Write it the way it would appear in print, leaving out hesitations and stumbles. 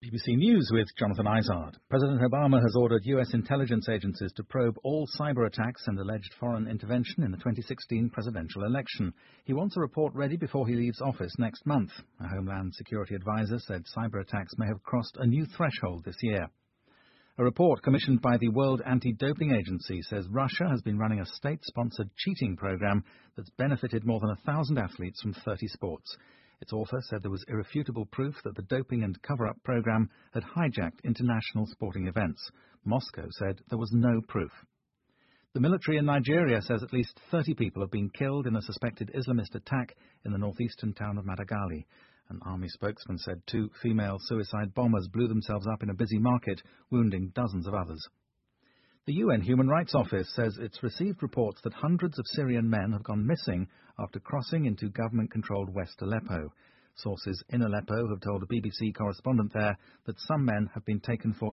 BBC News with Jonathan Izard. President Obama has ordered US intelligence agencies to probe all cyber attacks and alleged foreign intervention in the 2016 presidential election. He wants a report ready before he leaves office next month. A Homeland Security advisor said cyber attacks may have crossed a new threshold this year. A report commissioned by the World Anti-Doping Agency says Russia has been running a state-sponsored cheating program that's benefited more than 1,000 athletes from 30 sports. Its author said there was irrefutable proof that the doping and cover-up program had hijacked international sporting events. Moscow said there was no proof. The military in Nigeria says at least 30 people have been killed in a suspected Islamist attack in the northeastern town of Madagali. An army spokesman said 2 female suicide bombers blew themselves up in a busy market, wounding dozens of others. The UN Human Rights Office says it's received reports that hundreds of Syrian men have gone missing after crossing into government-controlled West Aleppo. Sources in Aleppo have told a BBC correspondent there that some men have been taken for